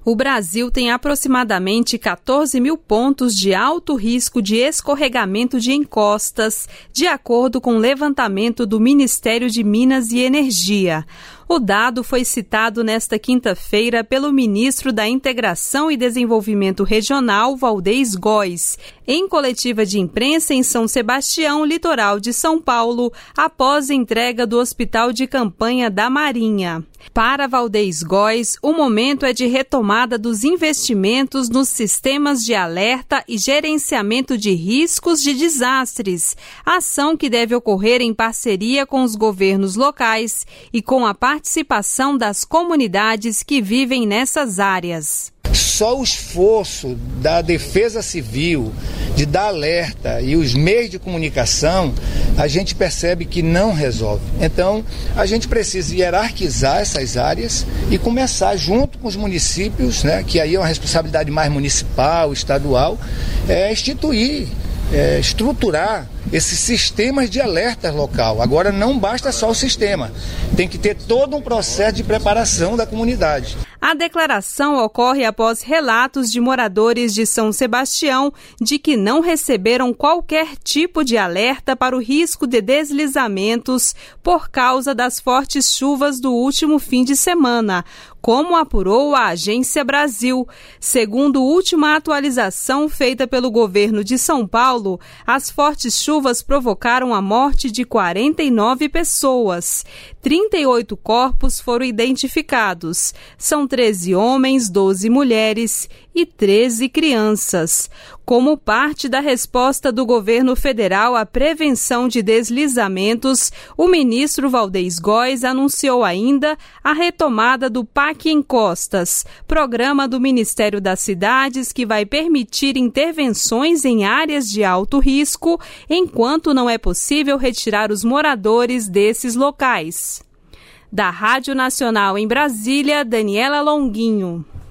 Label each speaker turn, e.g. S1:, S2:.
S1: O Brasil tem aproximadamente 14 mil pontos de alto risco de escorregamento de encostas, de acordo com o levantamento do Ministério de Minas e Energia. O dado foi citado nesta quinta-feira pelo ministro da Integração e Desenvolvimento Regional, Valdez Góes, em coletiva de imprensa em São Sebastião, litoral de São Paulo, após a entrega do Hospital de Campanha da Marinha. Para Valdez Góes, o momento é de retomada dos investimentos nos sistemas de alerta e gerenciamento de riscos de desastres, ação que deve ocorrer em parceria com os governos locais e com a participação das comunidades que vivem nessas áreas.
S2: Só o esforço da Defesa Civil, de dar alerta e os meios de comunicação, a gente percebe que não resolve. Então, a gente precisa hierarquizar essas áreas e começar junto com os municípios, né, que aí é uma responsabilidade mais municipal, estadual, instituir, estruturar esses sistemas de alerta local. Agora não basta só o sistema, tem que ter todo um processo de preparação da comunidade.
S1: A declaração ocorre após relatos de moradores de São Sebastião de que não receberam qualquer tipo de alerta para o risco de deslizamentos por causa das fortes chuvas do último fim de semana, como apurou a Agência Brasil. Segundo a última atualização feita pelo governo de São Paulo, as fortes chuvas provocaram a morte de 49 pessoas. 38 corpos foram identificados. São 13 homens, 12 mulheres e 13 crianças. Como parte da resposta do governo federal à prevenção de deslizamentos, o ministro Valdez Góes anunciou ainda a retomada do PAC Encostas, programa do Ministério das Cidades que vai permitir intervenções em áreas de alto risco, enquanto não é possível retirar os moradores desses locais. Da Rádio Nacional em Brasília, Daniela Longuinho.